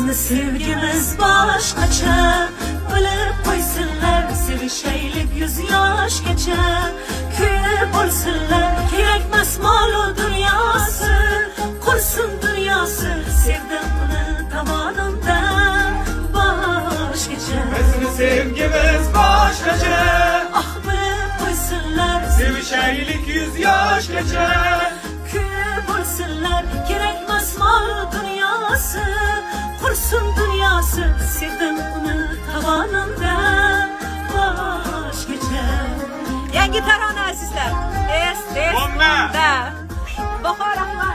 Bizni sevgimiz boshqacha, bilib qo'ysinlar, sevishaylik 100 yoshgacha. Kuyib bo'lsinlar, kerakmas mol-u dunyosi, qursin dunyosi, sevdim uni tomonimdan boshqacha. Bizni sevgimiz boshqacha, bilib qo'ysinlar, sevishaylik 100 yoshgacha. Kuyib bo'lsinlar, kerakmas mol-u dunyosi, qursin dunyosi, sevdim uni tomonimdan boshqacha. Yangi tarona azizlar. Bomba! Bahor